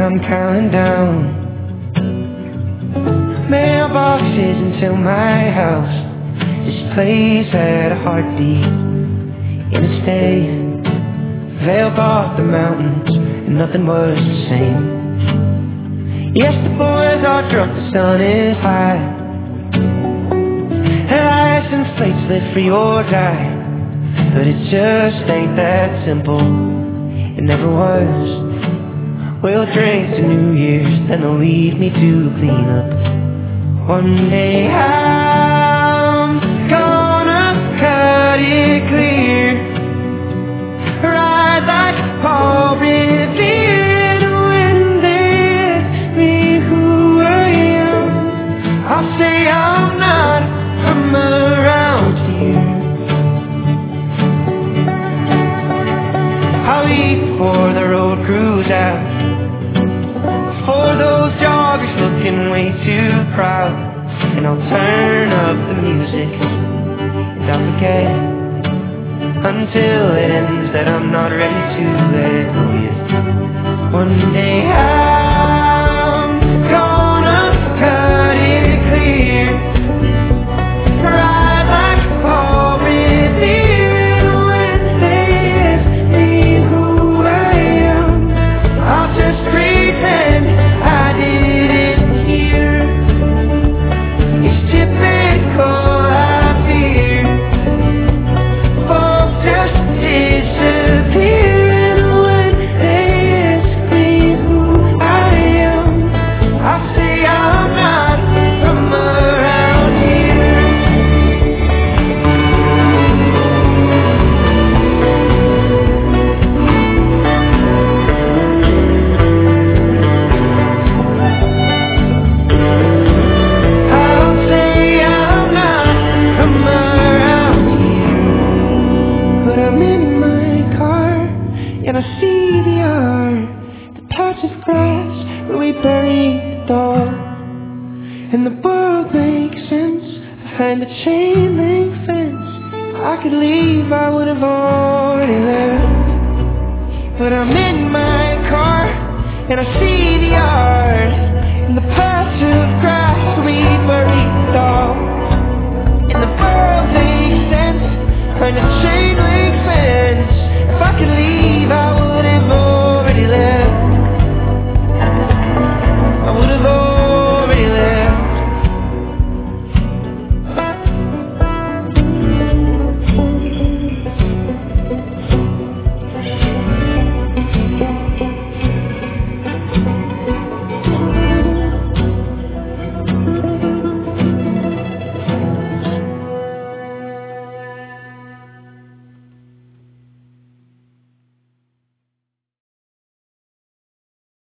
and I'm counting down mailboxes until my house. This place had a heartbeat in its day, veiled off the mountains, and nothing was the same. Yes, the boys are drunk, the sun is high, and license plates live free or die. But it just ain't that simple, it never was. We'll drink to New Year's, then they'll leave me to clean up. One day I'm gonna cut it clear, ride like Paul Revere. And when they ask me who I am, I'll say I'm not from around here. I'll eat before the road crews out, for those joggers looking way too proud. And I'll turn up the music, and I'll forget until it ends that I'm not ready to let go yet. One day I'm gonna cut it clear, ride like Paul Revere. And when they ask me who I am, I'll just pretend I didn't hear. It's typical, I fear, folks just disappear. And when they ask me who I am, I'll say I'm not from around here. I'll say I'm not from around here. But I'm in my car, and I see the yard, the patch of grass where we buried the dog. And the world makes sense behind the chain link fence. If I could leave, I would have already left. But I'm in my car, and I see the yard, and the patch of grass where we buried the dog. And the world makes sense behind the chain